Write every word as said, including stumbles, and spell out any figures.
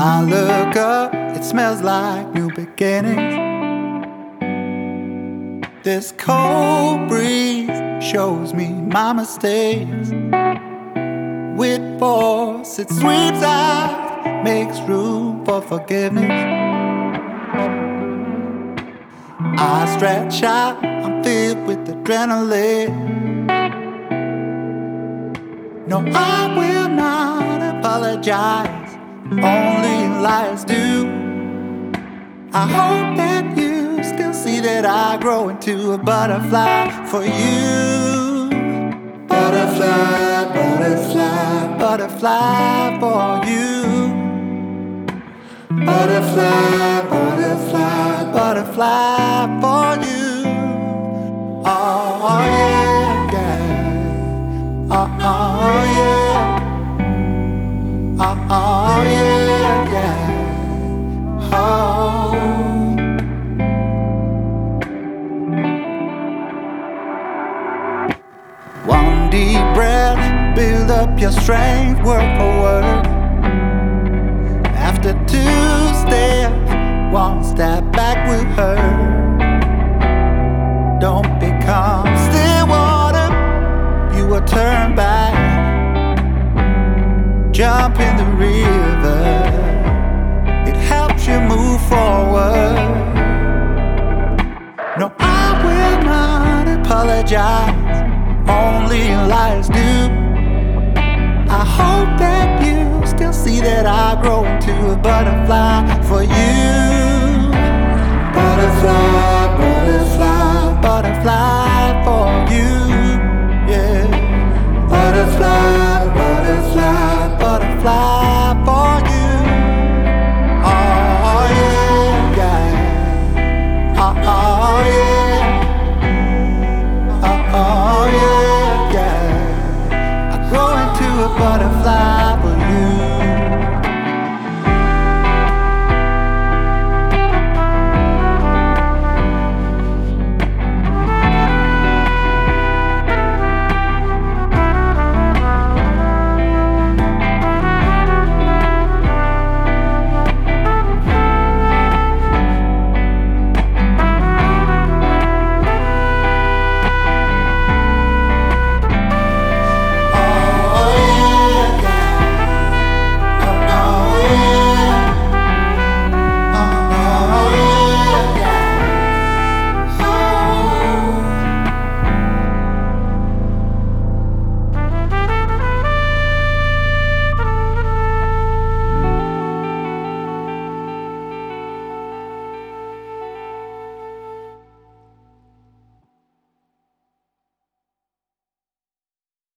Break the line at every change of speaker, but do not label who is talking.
I look up, it smells like new beginnings. This cold breeze shows me my mistakes. With force, it sweeps out, makes room for forgiveness. I stretch out, I'm filled with adrenaline. No, I will not apologize, only liars do. I hope that you still see that I grow into a butterfly for you. Butterfly, butterfly, butterfly for you. Butterfly, butterfly, butterfly for you. Oh yeah, yeah. Oh, oh yeah. Oh, oh yeah, yeah. Oh. One deep breath, build up your strength, word for word. After two steps, one step back will hurt. Don't become still water, you will turn back. Jump in the river, it helps you move forward. No, I will not apologize, only liars do. I hope that you still see that I grow into a butterfly for you. Butterfly.